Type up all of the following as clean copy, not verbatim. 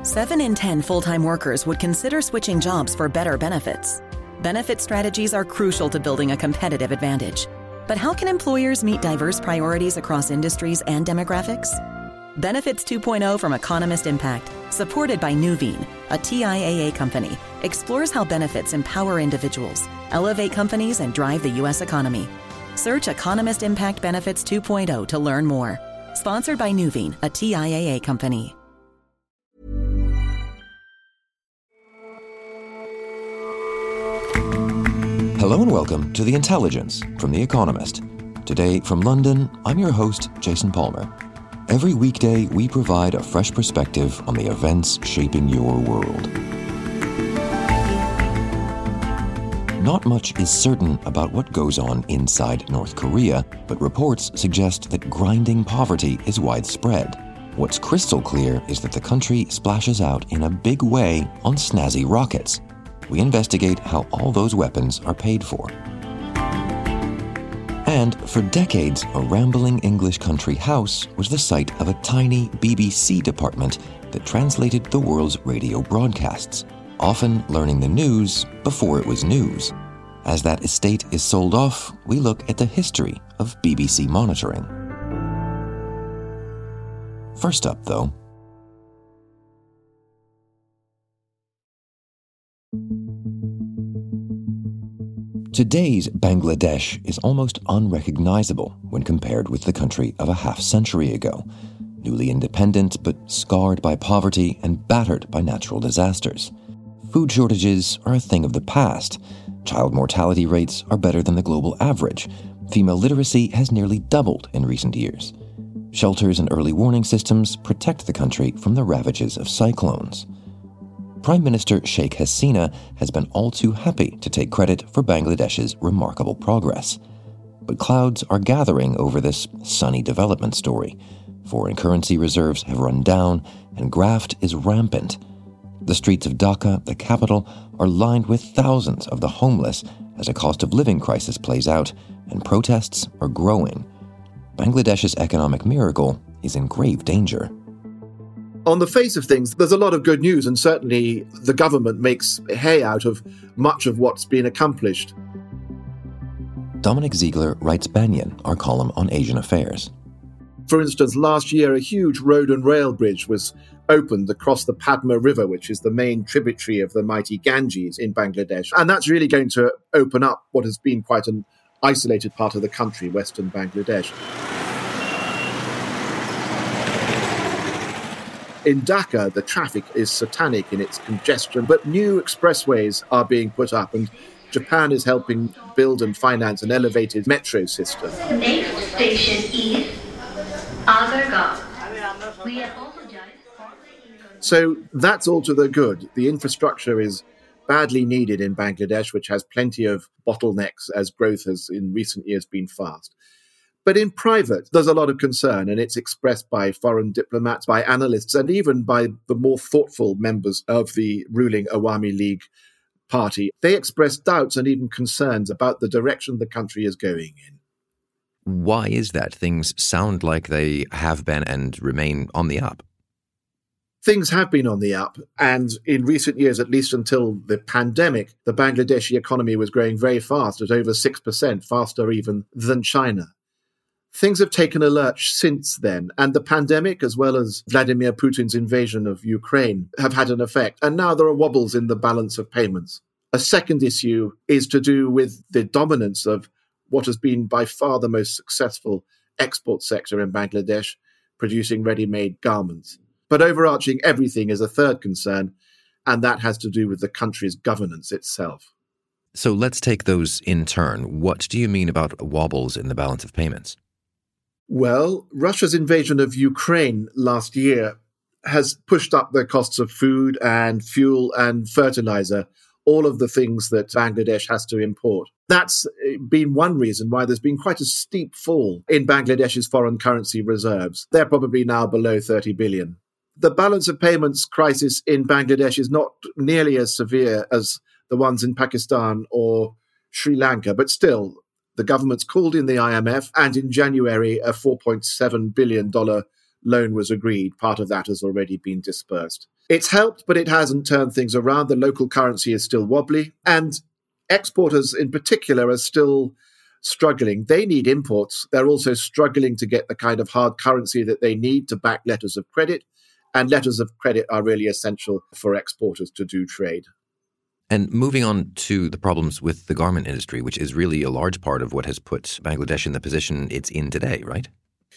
7 in 10 full-time workers would consider switching jobs for better benefits. Benefit strategies are crucial to building a competitive advantage. But how can employers meet diverse priorities across industries and demographics? Benefits 2.0 from Economist Impact, supported by Nuveen, a TIAA company, explores how benefits empower individuals, elevate companies, and drive the U.S. economy. Search Economist Impact Benefits 2.0 to learn more. Sponsored by Nuveen, a TIAA company. Hello and welcome to The Intelligence from The Economist. Today from London, I'm your host, Jason Palmer. Every weekday, we provide a fresh perspective on the events shaping your world. Not much is certain about what goes on inside North Korea, but reports suggest that grinding poverty is widespread. What's crystal clear is that the country splashes out in a big way on snazzy rockets. We investigate how all those weapons are paid for. And for decades, a rambling English country house was the site of a tiny BBC department that translated the world's radio broadcasts, often learning the news before it was news. As that estate is sold off, we look at the history of BBC monitoring. First up, though, today's Bangladesh is almost unrecognizable when compared with the country of a half-century ago, newly independent but scarred by poverty and battered by natural disasters. Food shortages are a thing of the past. Child mortality rates are better than the global average. Female literacy has nearly doubled in recent years. Shelters and early warning systems protect the country from the ravages of cyclones. Prime Minister Sheikh Hasina has been all too happy to take credit for Bangladesh's remarkable progress. But clouds are gathering over this sunny development story. Foreign currency reserves have run down, and graft is rampant. The streets of Dhaka, the capital, are lined with thousands of the homeless as a cost of living crisis plays out, and protests are growing. Bangladesh's economic miracle is in grave danger. On the face of things, there's a lot of good news, and certainly the government makes hay out of much of what's been accomplished. Dominic Ziegler writes Banyan, our column on Asian affairs. For instance, last year a huge road and rail bridge was opened across the Padma River, which is the main tributary of the mighty Ganges in Bangladesh. And that's really going to open up what has been quite an isolated part of the country, western Bangladesh. In Dhaka, the traffic is satanic in its congestion, but new expressways are being put up, and Japan is helping build and finance an elevated metro system. Next station is Agargaon. We apologize. So that's all to the good. The infrastructure is badly needed in Bangladesh, which has plenty of bottlenecks as growth has in recent years been fast. But in private, there's a lot of concern, and it's expressed by foreign diplomats, by analysts, and even by the more thoughtful members of the ruling Awami League party. They express doubts and even concerns about the direction the country is going in. Why is that? Things sound like they have been and remain on the up. Things have been on the up, and in recent years, at least until the pandemic, the Bangladeshi economy was growing very fast, at over 6%, faster even than China. Things have taken a lurch since then, and the pandemic, as well as Vladimir Putin's invasion of Ukraine, have had an effect. And now there are wobbles in the balance of payments. A second issue is to do with the dominance of what has been by far the most successful export sector in Bangladesh, producing ready-made garments. But overarching everything is a third concern, and that has to do with the country's governance itself. So let's take those in turn. What do you mean about wobbles in the balance of payments? Well, Russia's invasion of Ukraine last year has pushed up the costs of food and fuel and fertilizer, all of the things that Bangladesh has to import. That's been one reason why there's been quite a steep fall in Bangladesh's foreign currency reserves. They're probably now below 30 billion. The balance of payments crisis in Bangladesh is not nearly as severe as the ones in Pakistan or Sri Lanka, but still, the government's called in the IMF, and in January, a $4.7 billion loan was agreed. Part of that has already been dispersed. It's helped, but it hasn't turned things around. The local currency is still wobbly, and exporters in particular are still struggling. They need imports. They're also struggling to get the kind of hard currency that they need to back letters of credit, and letters of credit are really essential for exporters to do trade. And moving on to the problems with the garment industry, which is really a large part of what has put Bangladesh in the position it's in today, right?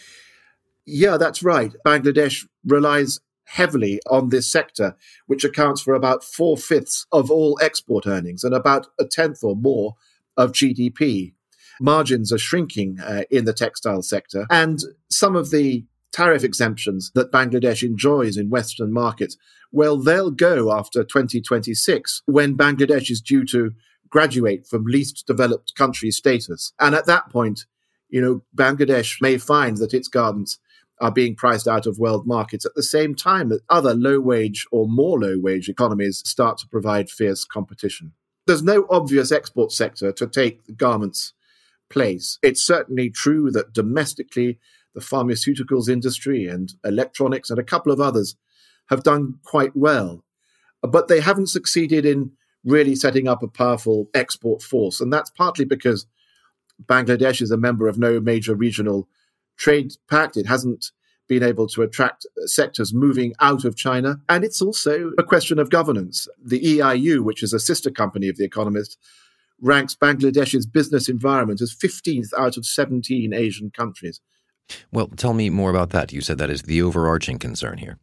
Yeah, that's right. Bangladesh relies heavily on this sector, which accounts for about 4/5 of all export earnings and about 1/10 or more of GDP. Margins are shrinking in the textile sector, and some of the tariff exemptions that Bangladesh enjoys in Western markets, well, they'll go after 2026 when Bangladesh is due to graduate from least developed country status. And at that point, Bangladesh may find that its garments are being priced out of world markets at the same time that other low-wage or more low-wage economies start to provide fierce competition. There's no obvious export sector to take the garments' place. It's certainly true that domestically, the pharmaceuticals industry and electronics and a couple of others have done quite well. But they haven't succeeded in really setting up a powerful export force. And that's partly because Bangladesh is a member of no major regional trade pact. It hasn't been able to attract sectors moving out of China. And it's also a question of governance. The EIU, which is a sister company of The Economist, ranks Bangladesh's business environment as 15th out of 17 Asian countries. Well, tell me more about that. You said that is the overarching concern here.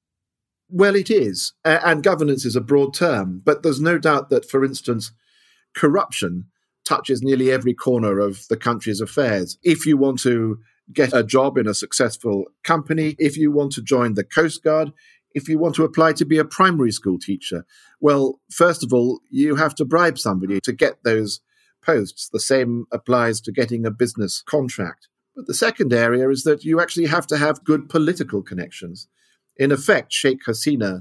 Well, it is. And governance is a broad term. But there's no doubt that, for instance, corruption touches nearly every corner of the country's affairs. If you want to get a job in a successful company, if you want to join the Coast Guard, if you want to apply to be a primary school teacher, well, first of all, you have to bribe somebody to get those posts. The same applies to getting a business contract. But the second area is that you actually have to have good political connections. In effect, Sheikh Hasina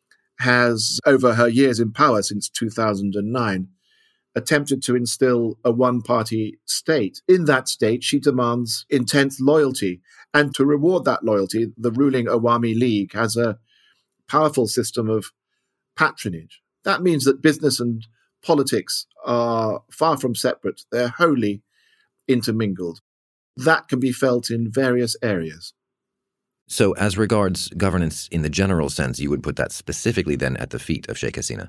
has, over her years in power since 2009, attempted to instill a one-party state. In that state, she demands intense loyalty. And to reward that loyalty, the ruling Awami League has a powerful system of patronage. That means that business and politics are far from separate. They're wholly intermingled. That can be felt in various areas. So as regards governance in the general sense, you would put that specifically then at the feet of Sheikh Hasina?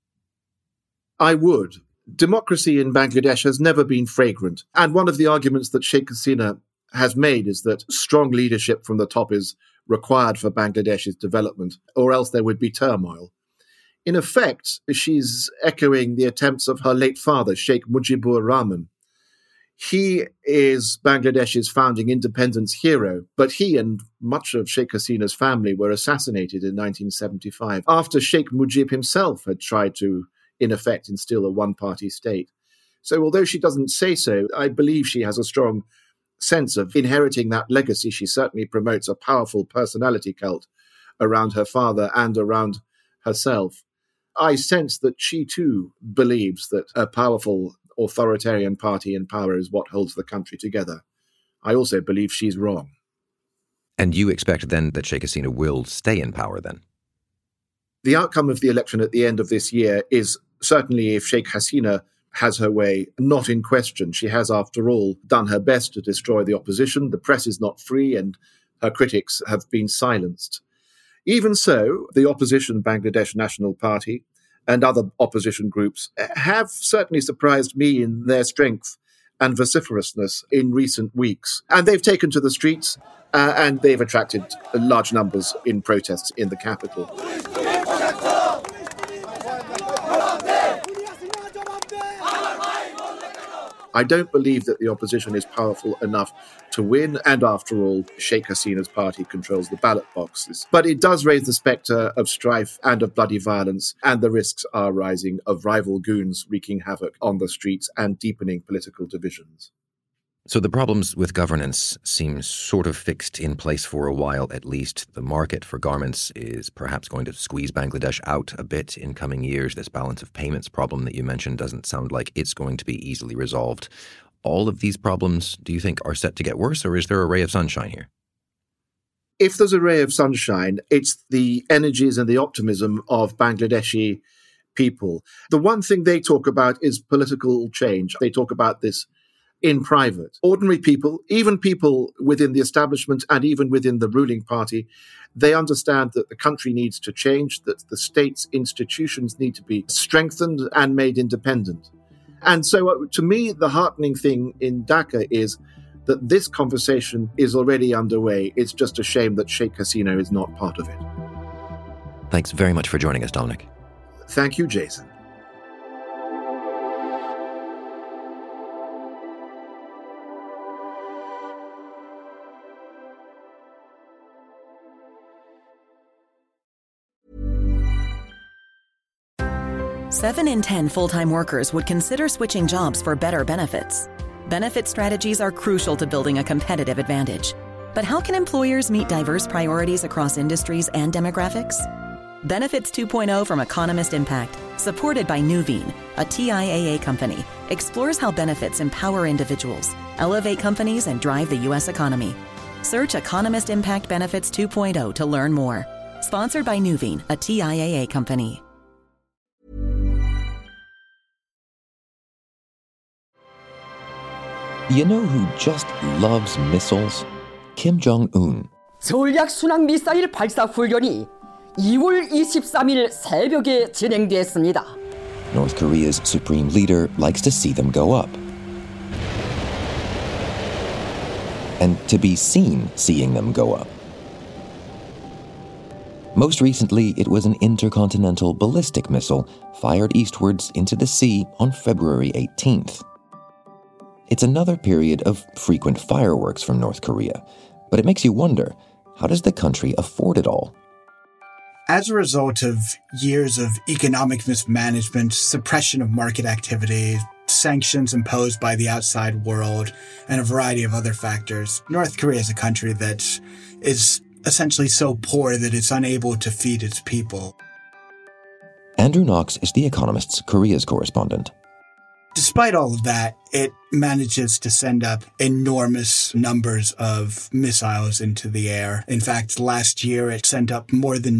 I would. Democracy in Bangladesh has never been fragrant. And one of the arguments that Sheikh Hasina has made is that strong leadership from the top is required for Bangladesh's development, or else there would be turmoil. In effect, she's echoing the attempts of her late father, Sheikh Mujibur Rahman. He is Bangladesh's founding independence hero, but he and much of Sheikh Hasina's family were assassinated in 1975 after Sheikh Mujib himself had tried to, in effect, instill a one-party state. So although she doesn't say so, I believe she has a strong sense of inheriting that legacy. She certainly promotes a powerful personality cult around her father and around herself. I sense that she too believes that a powerful authoritarian party in power is what holds the country together. I also believe she's wrong. And you expect then that Sheikh Hasina will stay in power then? The outcome of the election at the end of this year is certainly, if Sheikh Hasina has her way, not in question. She has, after all, done her best to destroy the opposition. The press is not free and her critics have been silenced. Even so, the opposition Bangladesh National Party and other opposition groups have certainly surprised me in their strength and vociferousness in recent weeks. And they've taken to the streets and they've attracted large numbers in protests in the capital. I don't believe that the opposition is powerful enough to win, and after all, Sheikh Hasina's party controls the ballot boxes. But it does raise the spectre of strife and of bloody violence, and the risks are rising of rival goons wreaking havoc on the streets and deepening political divisions. So the problems with governance seem sort of fixed in place for a while at least. The market for garments is perhaps going to squeeze Bangladesh out a bit in coming years. This balance of payments problem that you mentioned doesn't sound like it's going to be easily resolved. All of these problems, do you think, are set to get worse, or is there a ray of sunshine here? if there's a ray of sunshine, it's the energies and the optimism of Bangladeshi people. The one thing they talk about is political change. They talk about this in private. Ordinary people, even people within the establishment and even within the ruling party, they understand that the country needs to change, that the state's institutions need to be strengthened and made independent. And so to me, the heartening thing in Dhaka is that this conversation is already underway. It's just a shame that Sheikh Hasina is not part of it. Thanks very much for joining us, Dominic. Thank you, Jason. Seven in 10 full-time workers would consider switching jobs for better benefits. Benefit strategies are crucial to building a competitive advantage. But how can employers meet diverse priorities across industries and demographics? Benefits 2.0 from Economist Impact, supported by Nuveen, a TIAA company, explores how benefits empower individuals, elevate companies, and drive the U.S. economy. Search Economist Impact Benefits 2.0 to learn more. Sponsored by Nuveen, a TIAA company. You know who just loves missiles? Kim Jong-un. 전략 순항 미사일 발사 훈련이 2월 23일 새벽에 진행됐습니다. North Korea's supreme leader likes to see them go up. And to be seen seeing them go up. Most recently, it was an intercontinental ballistic missile fired eastwards into the sea on February 18th. It's another period of frequent fireworks from North Korea, but it makes you wonder, how does the country afford it all? As a result of years of economic mismanagement, suppression of market activity, sanctions imposed by the outside world, and a variety of other factors, North Korea is a country that is essentially so poor that it's unable to feed its people. Andrew Knox is The Economist's Korea's correspondent. Despite all of that, it manages to send up enormous numbers of missiles into the air. In fact, last year it sent up more than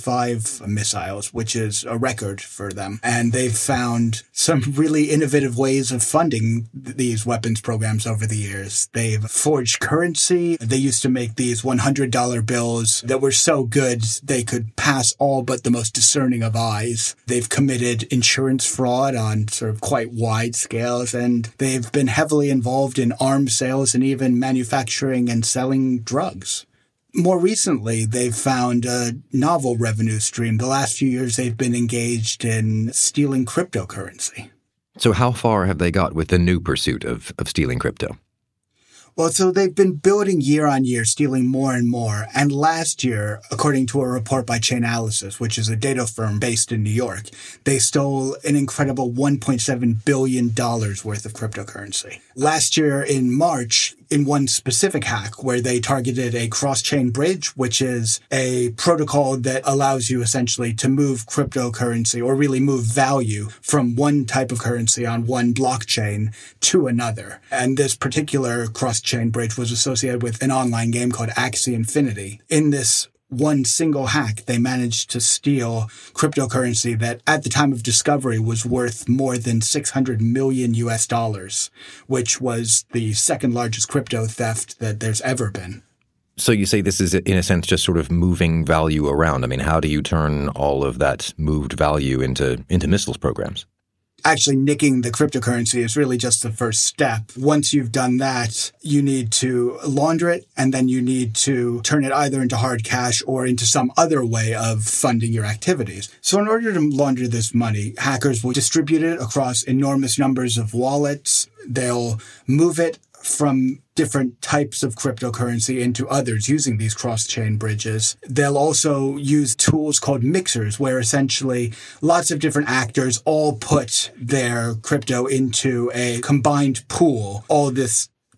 95 missiles, which is a record for them. And they've found some really innovative ways of funding these weapons programs over the years. They've forged currency. They used to make these $100 bills that were so good they could pass all but the most discerning of eyes. They've committed insurance fraud on sort of quite wide scales, and they've been heavily involved in arms sales and even manufacturing and selling drugs. More recently, they've found a novel revenue stream. The last few years, they've been engaged in stealing cryptocurrency. So how far have they got with the new pursuit of stealing crypto? Well, so they've been building year on year, stealing more and more. And last year, according to a report by Chainalysis, which is a data firm based in New York, they stole an incredible $1.7 billion worth of cryptocurrency. Last year in March, in one specific hack where they targeted a cross-chain bridge, which is a protocol that allows you essentially to move cryptocurrency or really move value from one type of currency on one blockchain to another. And this particular cross-chain bridge was associated with an online game called Axie Infinity. In this one single hack, they managed to steal cryptocurrency that at the time of discovery was worth more than 600 million US dollars, which was the second largest crypto theft that there's ever been. So you say this is, in a sense, just sort of moving value around. I mean, how do you turn all of that moved value into missiles programs? Actually, nicking the cryptocurrency is really just the first step. Once you've done that, you need to launder it, and then you need to turn it either into hard cash or into some other way of funding your activities. So in order to launder this money, hackers will distribute it across enormous numbers of wallets. They'll move it from different types of cryptocurrency into others using these cross-chain bridges. They'll also use tools called mixers, where essentially lots of different actors all put their crypto into a combined pool. All this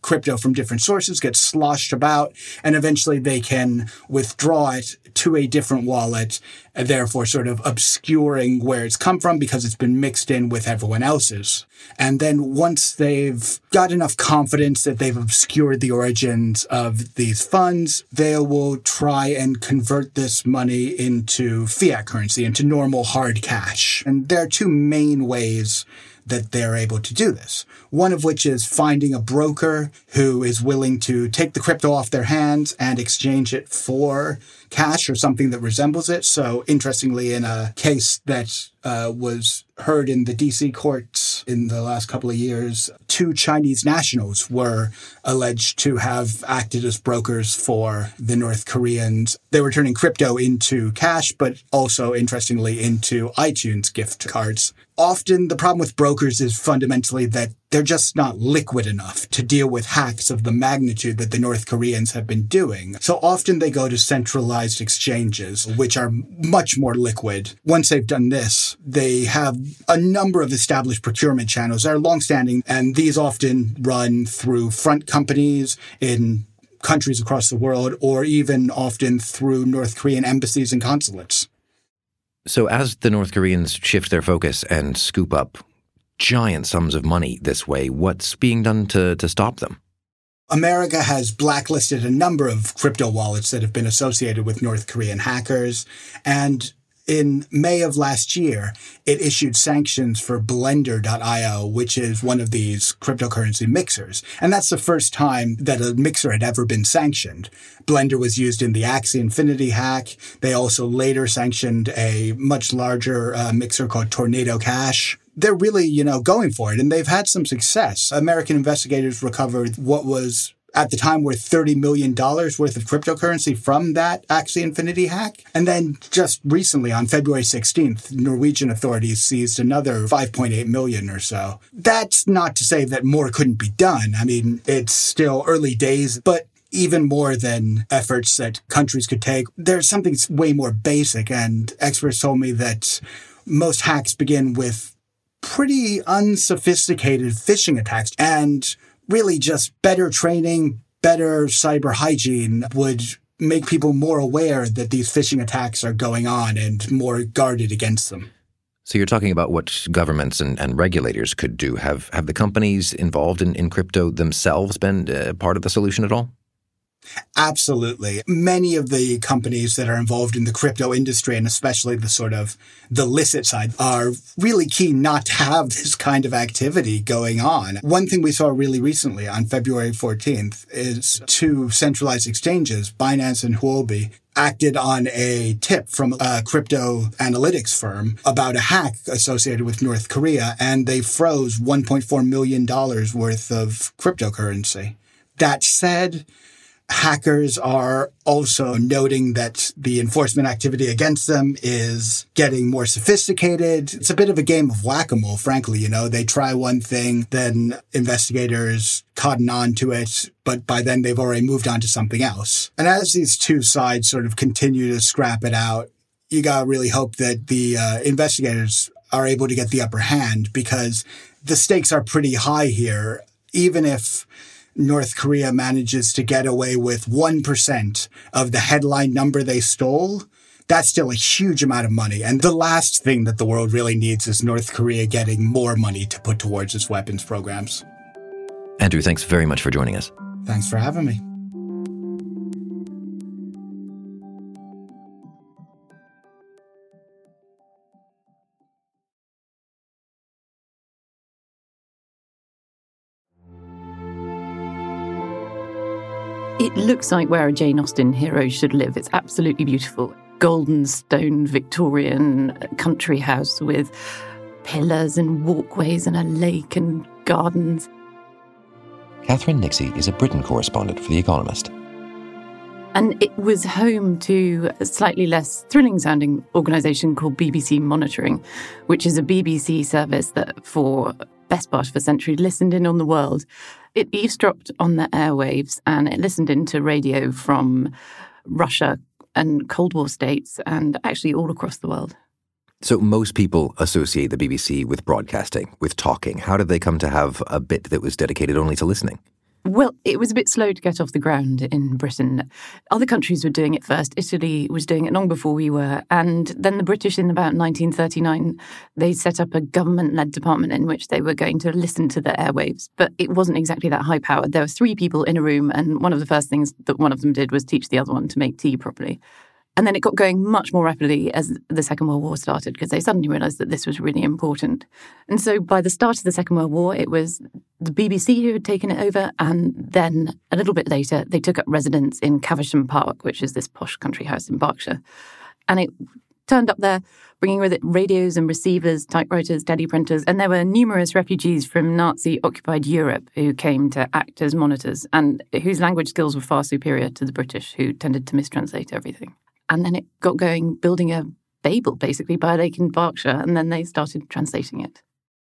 crypto from different sources, gets sloshed about, and eventually they can withdraw it to a different wallet, and therefore sort of obscuring where it's come from because it's been mixed in with everyone else's. And then once they've got enough confidence that they've obscured the origins of these funds, they will try and convert this money into fiat currency, into normal hard cash. And there are two main ways that they're able to do this. One of which is finding a broker who is willing to take the crypto off their hands and exchange it for cash or something that resembles it. So interestingly, in a case that was heard in the DC courts in the last couple of years, 2 Chinese nationals were alleged to have acted as brokers for the North Koreans. They were turning crypto into cash, but also, interestingly, into iTunes gift cards. Often the problem with brokers is fundamentally that they're just not liquid enough to deal with hacks of the magnitude that the North Koreans have been doing. So often they go to centralized exchanges, which are much more liquid. Once they've done this, they have a number of established procurement channels that are longstanding, and these often run through front companies in countries across the world, or even often through North Korean embassies and consulates. So as the North Koreans shift their focus and scoop up giant sums of money this way, what's being done to stop them? America has blacklisted a number of crypto wallets that have been associated with North Korean hackers, and in May of last year, it issued sanctions for Blender.io, which is one of these cryptocurrency mixers. And that's the first time that a mixer had ever been sanctioned. Blender was used in the Axie Infinity hack. They also later sanctioned a much larger mixer called Tornado Cash. They're really, going for it, and they've had some success. American investigators recovered what was at the time worth $30 million worth of cryptocurrency from that Axie Infinity hack. And then just recently, on February 16th, Norwegian authorities seized another 5.8 million or so. That's not to say that more couldn't be done. I mean, it's still early days, but even more than efforts that countries could take, there's something way more basic. And experts told me that most hacks begin with pretty unsophisticated phishing attacks, and really just better training, better cyber hygiene would make people more aware that these phishing attacks are going on and more guarded against them. So you're talking about what governments and regulators could do. Have the companies involved in crypto themselves been part of the solution at all? Absolutely. Many of the companies that are involved in the crypto industry, and especially the licit side, are really keen not to have this kind of activity going on. One thing we saw really recently on February 14th is 2 centralized exchanges, Binance and Huobi, acted on a tip from a crypto analytics firm about a hack associated with North Korea, and they froze $1.4 million worth of cryptocurrency. That said, hackers are also noting that the enforcement activity against them is getting more sophisticated. It's a bit of a game of whack-a-mole, frankly. They try one thing, then investigators cotton on to it, but by then they've already moved on to something else. And as these two sides sort of continue to scrap it out, you gotta really hope that the investigators are able to get the upper hand, because the stakes are pretty high here. Even if North Korea manages to get away with 1% of the headline number they stole, that's still a huge amount of money. And the last thing that the world really needs is North Korea getting more money to put towards its weapons programs. Andrew, thanks very much for joining us. Thanks for having me. It looks like where a Jane Austen hero should live. It's absolutely beautiful. Golden stone Victorian country house with pillars and walkways and a lake and gardens. Catherine Nixie is a Britain correspondent for The Economist. And it was home to a slightly less thrilling-sounding organisation called BBC Monitoring, which is a BBC service that, for the best part of a century, listened in on the world. It eavesdropped on the airwaves, and it listened into radio from Russia and Cold War states, and actually all across the world. So most people associate the BBC with broadcasting, with talking. How did they come to have a bit that was dedicated only to listening? Well, it was a bit slow to get off the ground in Britain. Other countries were doing it first. Italy was doing it long before we were. And then the British, in about 1939, they set up a government-led department in which they were going to listen to the airwaves. But it wasn't exactly that high-powered. There were 3 people in a room, and one of the first things that one of them did was teach the other one to make tea properly. And then it got going much more rapidly as the Second World War started, because they suddenly realised that this was really important. And so by the start of the Second World War, it was the BBC who had taken it over. And then a little bit later, they took up residence in Caversham Park, which is this posh country house in Berkshire. And it turned up there, bringing with it radios and receivers, typewriters, teleprinters. And there were numerous refugees from Nazi-occupied Europe who came to act as monitors and whose language skills were far superior to the British, who tended to mistranslate everything. And then it got going, building a Babel, basically, by a lake in Berkshire, and then they started translating it.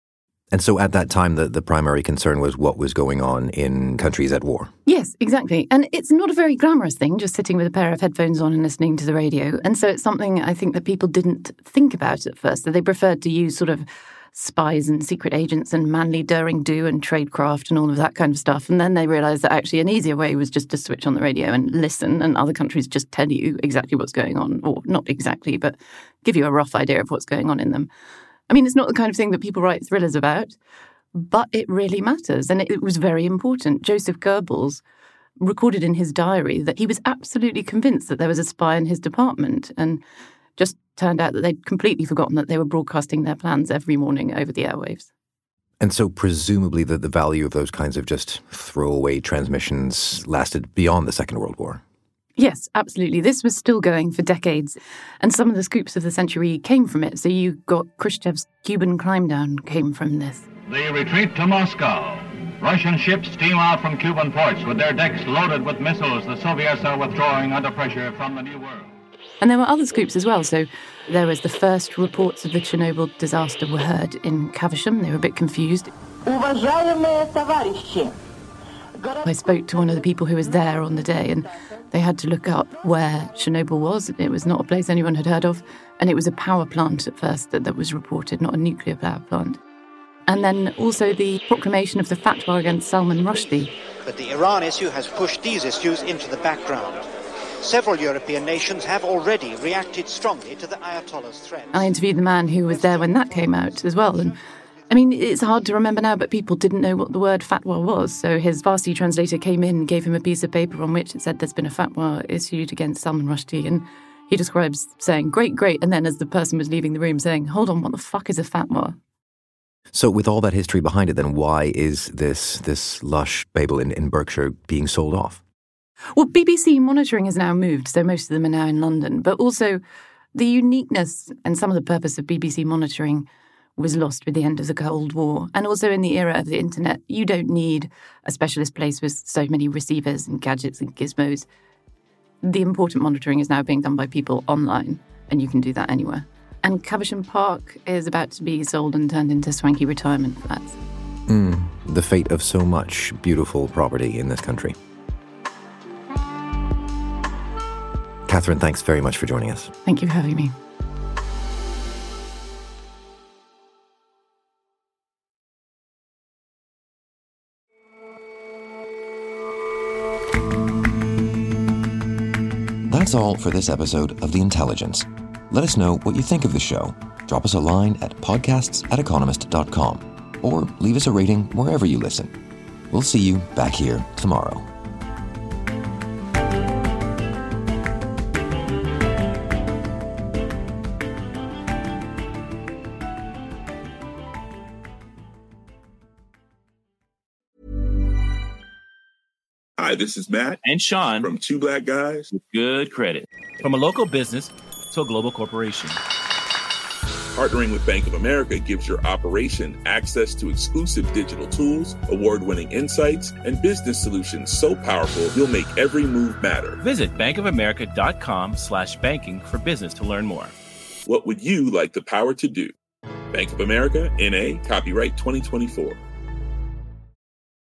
And so at that time, the primary concern was what was going on in countries at war. Yes, exactly. And it's not a very glamorous thing, just sitting with a pair of headphones on and listening to the radio. And so it's something I think that people didn't think about at first, that they preferred to use sort of spies and secret agents and manly daring do and tradecraft and all of that kind of stuff. And then they realised that actually an easier way was just to switch on the radio and listen, and other countries just tell you exactly what's going on, or not exactly, but give you a rough idea of what's going on in them. I mean, it's not the kind of thing that people write thrillers about, but it really matters, and it was very important. Joseph Goebbels recorded in his diary that he was absolutely convinced that there was a spy in his department, and just turned out that they'd completely forgotten that they were broadcasting their plans every morning over the airwaves. And so presumably the value of those kinds of just throwaway transmissions lasted beyond the Second World War. Yes, absolutely. This was still going for decades. And some of the scoops of the century came from it. So you got Khrushchev's Cuban climb down came from this. The retreat to Moscow. Russian ships steam out from Cuban ports with their decks loaded with missiles. The Soviets are withdrawing under pressure from the New World. And there were other scoops as well. So there was the first reports of the Chernobyl disaster were heard in Caversham. They were a bit confused. I spoke to one of the people who was there on the day, and they had to look up where Chernobyl was. It was not a place anyone had heard of, and it was a power plant at first that was reported, not a nuclear power plant. And then also the proclamation of the fatwa against Salman Rushdie. But the Iran issue has pushed these issues into the background. Several European nations have already reacted strongly to the Ayatollah's threats. I interviewed the man who was there when that came out as well. And I mean, it's hard to remember now, but people didn't know what the word fatwa was. So his Farsi translator came in and gave him a piece of paper on which it said there's been a fatwa issued against Salman Rushdie. And he describes saying, great, great. And then as the person was leaving the room saying, hold on, what the fuck is a fatwa? So with all that history behind it, then why is this lush Babel in Berkshire being sold off? Well, BBC monitoring has now moved, so most of them are now in London. But also the uniqueness and some of the purpose of BBC monitoring was lost with the end of the Cold War. And also in the era of the internet, you don't need a specialist place with so many receivers and gadgets and gizmos. The important monitoring is now being done by people online, and you can do that anywhere. And Caversham Park is about to be sold and turned into swanky retirement flats. The fate of so much beautiful property in this country. Catherine, thanks very much for joining us. Thank you for having me. That's all for this episode of The Intelligence. Let us know what you think of the show. Drop us a line at podcasts@economist.com or leave us a rating wherever you listen. We'll see you back here tomorrow. Hi, this is Matt and Sean from Two Black Guys with Good Credit. From a local business to a global corporation. Partnering with Bank of America gives your operation access to exclusive digital tools, award-winning insights, and business solutions so powerful you'll make every move matter. Visit bankofamerica.com/banking for business to learn more. What would you like the power to do? Bank of America, N.A., copyright 2024.